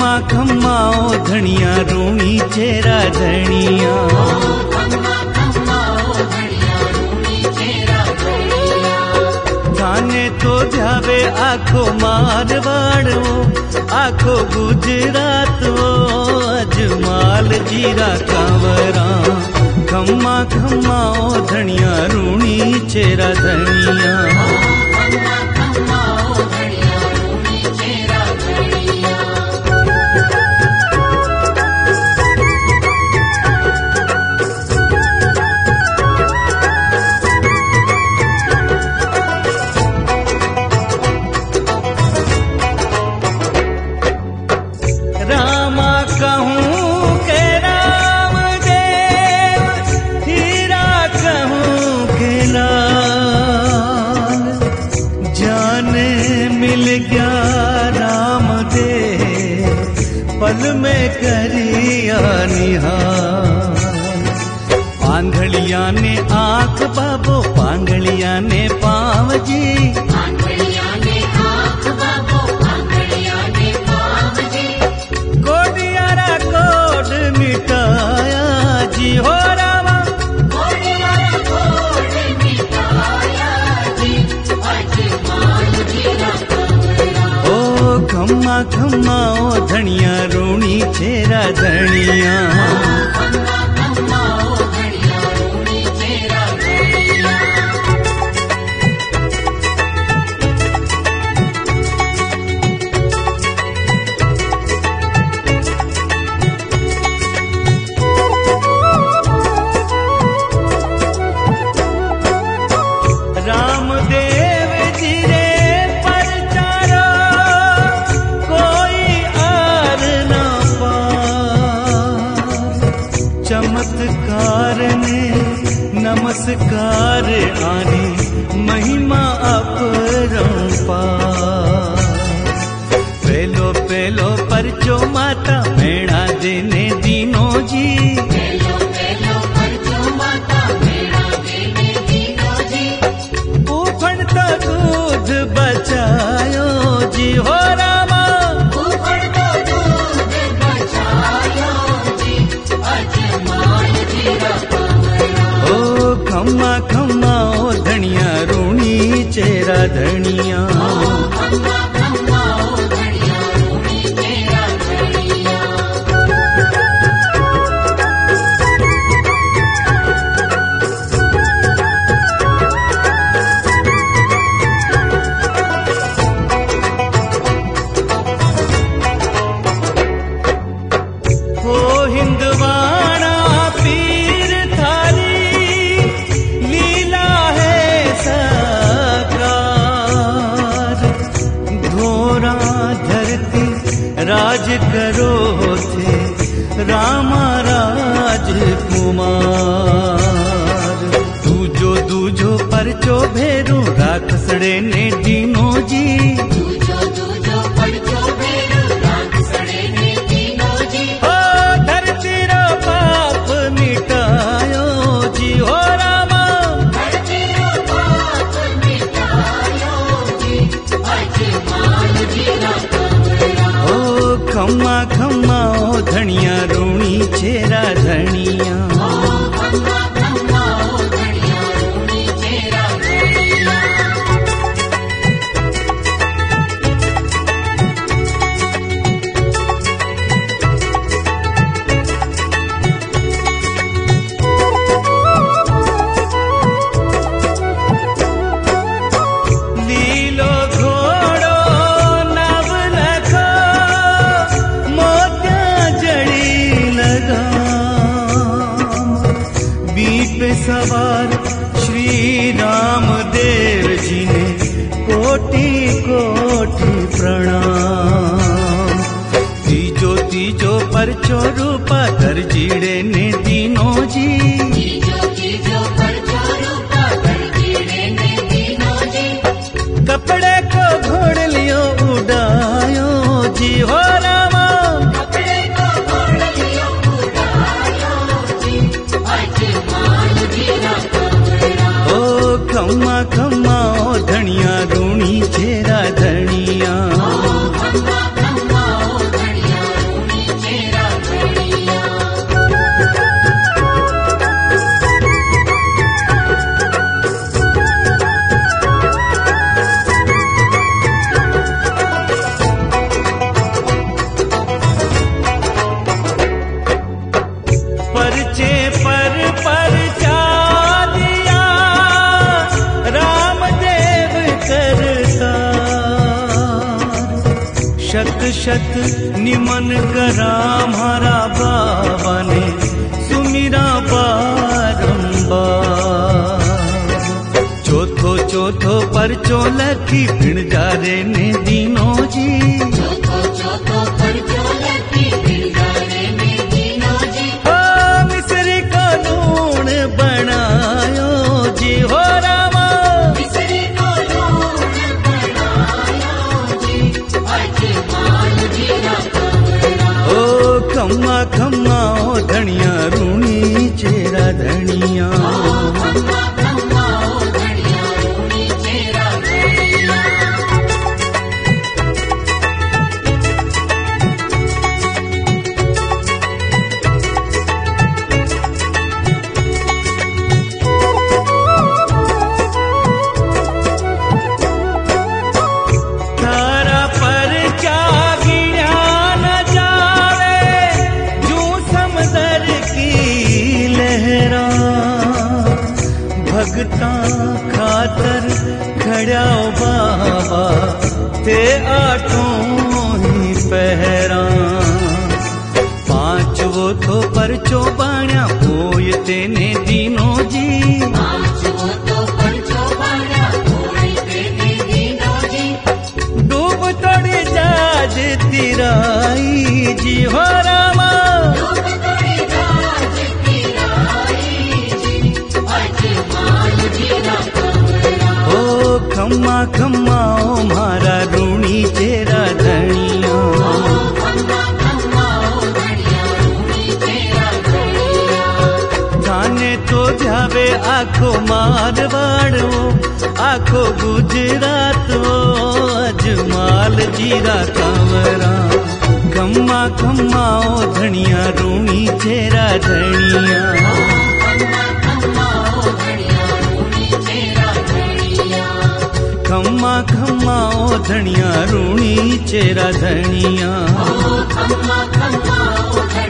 खम्मा खम्मा ओ धनिया रूणी चेरा धनिया। थाने तो जावे आखो मारवाड़ो आखो गुजरात अजमाल जीरा कांवरा। खम्मा खम्मा ओ धनिया रूणी चेरा धनिया। पल में करिया निहाल। पांगड़िया ने आंख बाबो पांगड़िया ने पाँव जी। कोडियारा कोड मिटाया जी हो रामा। खम्मा खम्मा ओ धनिया रूणी चेरा धनिया। रामदेव जी रे परचारो कोई आर ना पार। चमत्कार ने नमस्कार आने महिमा अपरंपार। पेलो पेलो परचो माता मेणा देने दीनो जी। दूध बचायो जी हो रामा। ओ खम्मा खम्मा ओ धनिया रूणी चेरा धनिया। हिंदवाणा पीर थारी लीला है साकार। धोरा धरती राज करो थे रामा राजकुमार। दूजो दूजो परचो भेरू राखसड़े ने दीनो जी। खम्मा खम्मा ओ धनिया रूणी चेरा धनिया। लीलो घोड़ो नव लखो मोत्या जड़ी लगाम। बीट पे सवार श्री राम देव जी ने कोटि कोटि प्रणाम। तीजो तीजो परचो रूपा दर्जीड़े ने दीनो जी। कपड़े को घोड़ लियो उड़ायो जी हो रामा। ओ खम्मा खम्मा ओ धनिया रूणी चेरा धनिया। शत शत निमन करा म्हारा बाबा ने सुमिरा बारंबार। चौथो चौथो परचो लखी पिण जा रे ने दीनो जी। चौथो चौथो परचो लखी पिण जा रे ने दीनो जी। ओ मिसरी का लूण बनायो जी हो रामा। मिसरी का लूण बनायो जी अजमाल जी ना कमरा। ओ खम्मा खम्मा ओ धनिया रूणी चेरा धनिया। भगता खातर खड़ा बाबा ते आठों ही पहरा। पांच वो तो परचो बाण्या होय तेने दीनो जी। पांच वो तो परचो बाण्या होय तेने दीनो जी। डूब तोड़ी जाज तिराई जी हो रामा। खम्मा खम्मा ओ मारा रूणी चेरा धनिया। थाने तो जावे आखो मारवाड़ो आखो गुजरात अजमाल जीरा कंवरा। खम्मा खम्मा ओ धनिया रूणी चेरा धनिया। खम्मा खम्मा ओ धनिया रूणी चेरा धनिया।